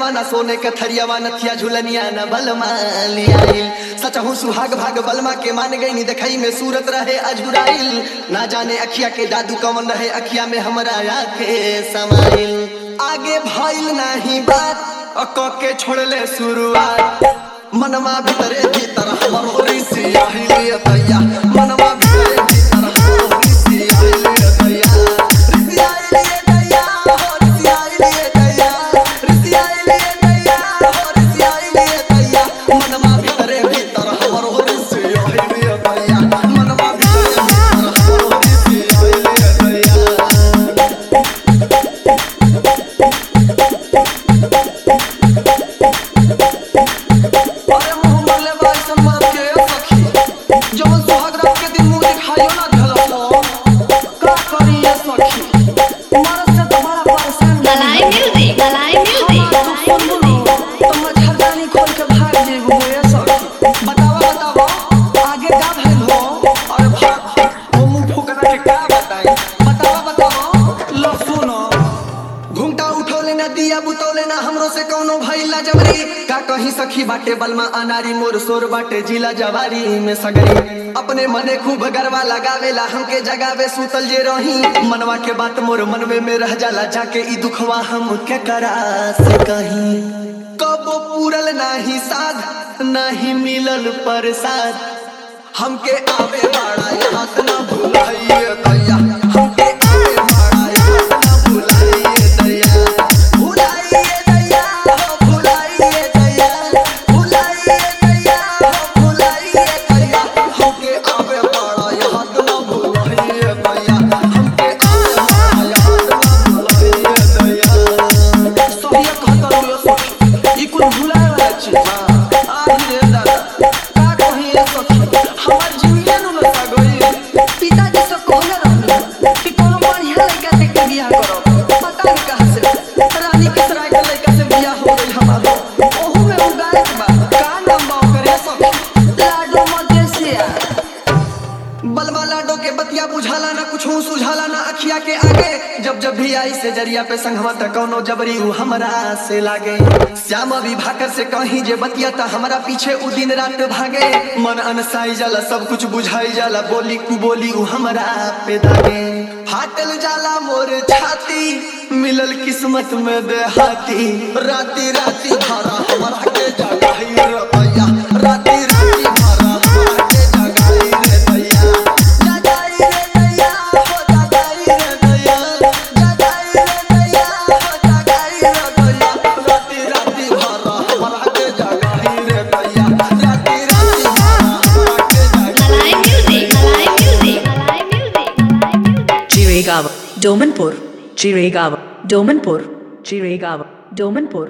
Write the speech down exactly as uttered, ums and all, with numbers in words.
हरियावा न सोने के थरियावा नथिया झुलनिया न बलमा लियाइल। सचहु सुहाग भाग बलमा के मान गई देखई में सूरत रहे अझुराइल। ना जाने अखिया के जादू कवन रहे अखिया में हमरा आके समाइल। आगे भइल नाही बात क के छोड़ले शुरुआत। मनवा भीतरे भीतर हमरो रिसी आइले दैया। मनवा भीतरे भीतर हमरो रिसी आइले दैया। रिसी आइले दैया हो रिसी आइले दैया। रिसी आइले दैया हो रिसी आइले दैया। मनवा भीतरे भीतर हमरो रिसी आइले दैया। मनवा भीतरे भीतर हमरो रिसी आइले दैया। अरे मुँह मरले बा ऐसन मरद के सखी जवन सुहाग रात के दिन मुँह दिखाइयो ना धलस का करी ये सखी। मरद से तो बड़ा परेशान मलाई म्यूजिक मलाई म्यूजिक तो मच्छरदानी खोल के भाग जेबू ये सखी। बतावा बतावा आगे का भइल हो। अरे भाग वो मुँह फुकना के का बताई। बतावा बतावा लो सुनो। घुंघटा उठौले ना दिया बुतौले ना हमरो से कौनो भइल ना जबरी। का कहीं सखी बाटे बलमा अनारी मोर सोर बाटे जिला जवारी में सगरी। अपने मने खूब गरवा लगावेला हमके जगावे सुतल जे रही। मनवा के बात मोर मनवे में रह जाला जाके ई दुखवा हम के करा से कहीं। कबो पूरल नाही साध नाही मिलल प्रसाद। हमके आवे बाड़ा याद ना भुलाइए दैया। हमके आवे बाड़ा याद ना भुलाइए दैया। भुलाइए दैया हो भुलाइए दैया। भुलाइए दैया हो भुलाइए दैया। हमके आवे बाड़ा याद ना भुलाइए दैया। हमके आवे बाड़ा याद ना भुलाइए दैया। सोहिया कहता रो सखी ई कुल भुलाए वाला चीज बा। आही रे दादा का कही ये सखी हमर जीवने नु लगा गई। पिताजी से कहले रहनी कि कोनो बढ़िया लड़का देख के बियाह करो। पता नहीं कहां से रानी के सराय के लड़का से बियाह हो गई हमारा। ओहू में उगाए बा का नाम बा करे सखी लाडो मदेसिया। बलमा लाडो के बतिया बुझाला ना कुछो सुझाला ना अखिया के आगे। जब जब भी आई से जरिया पे संगवा त कौनो जबरी उ हमरा से लागे। श्याम अभी भाकर से कहीं जे बतिया त हमरा पीछे उ दिन रात भागे। मन अनसाई जाला सब कुछ बुझाई जाला बोली कु बोली उ हमरा पे दागे। फाटल जाला मोर छाती मिलल किस्मत में देहाती। राती राती भरा हमरा के जगाई रे दैया। राती राती भरा हमरा के जगाई रे दैया। जगाई रे दैया हो जगाई रे दैया। जगाई रे दैया हो जगाई रे दैया। राती राती भरा हमरा के जगाई रे दैया। राती राती भरा हमरा के जगाई। मलाई म्यूजिक मलाई म्यूजिक मलाई music Chiragawa, Domanpur, Chiragawa, Domanpur, Chiragawa, Domanpur.